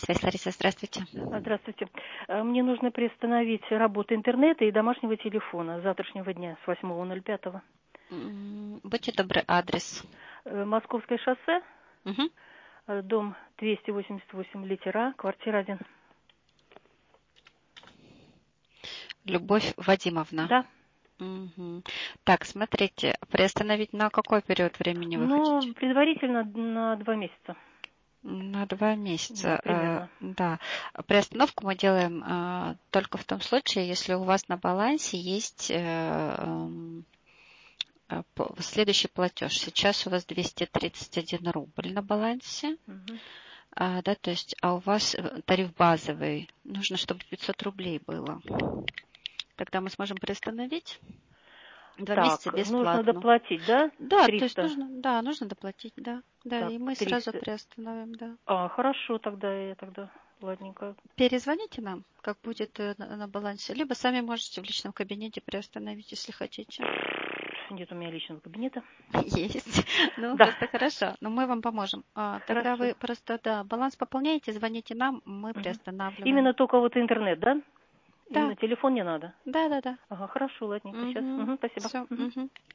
связь, Лариса, здравствуйте. Здравствуйте. Мне нужно приостановить работу интернета и домашнего телефона с завтрашнего дня, с 8.05. Будьте добры, адрес. Московское шоссе, Угу. дом 288, литера, квартира 1. Любовь Вадимовна. Да. Угу. Так, смотрите, приостановить на какой период времени вы хотите? Предварительно на 2 месяца. На 2 месяца. Да, примерно. Да. Приостановку мы делаем только в том случае, если у вас на балансе есть следующий платеж. Сейчас у вас 231 рубль на балансе. Угу. Да, то есть, а у вас тариф базовый. Нужно, чтобы 500 рублей было. Тогда мы сможем приостановить 2 месяца бесплатно. Нужно доплатить, да? Да, 300. то есть нужно доплатить, да. Да, Так, и мы 300. сразу приостановим, да. Хорошо, тогда ладненько. Перезвоните нам, как будет на балансе. Либо сами можете в личном кабинете приостановить, если хотите. Нет у меня личного кабинета. Есть. Ну, Да. просто хорошо. Но мы вам поможем. Тогда вы просто, баланс пополняете, звоните нам, мы приостанавливаем. Именно только интернет, да? Да. Именно телефон не надо? Да. Хорошо, ладненько. Сейчас. Спасибо. Все.